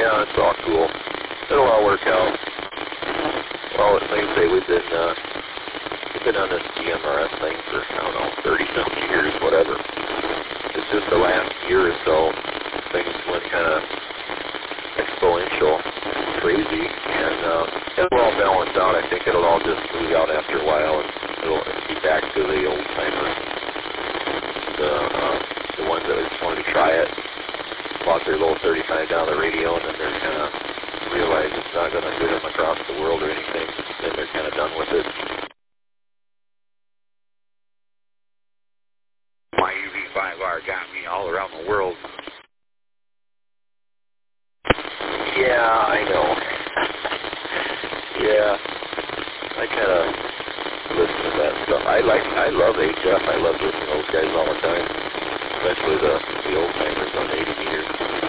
Yeah, it's all cool. It'll all work out. Well, like I say, we've been on this DMRS thing for, I don't know, 30-something years, whatever. It's just the last year or so, things went kind of exponential, crazy, and it'll all balance out. I think it'll all just smooth out after a while, and it'll be back to the old timers, the ones that just wanted to try it, bought their little 35 dollar radio, and then they're kind of realize it's not going to get them across the world or anything. Then they're kind of done with it. My UV5R got me all around the world. Yeah, I know. Yeah, I kind of listen to that stuff. I love HF. I love listening to those guys all the time, especially the old timers on 80 meters.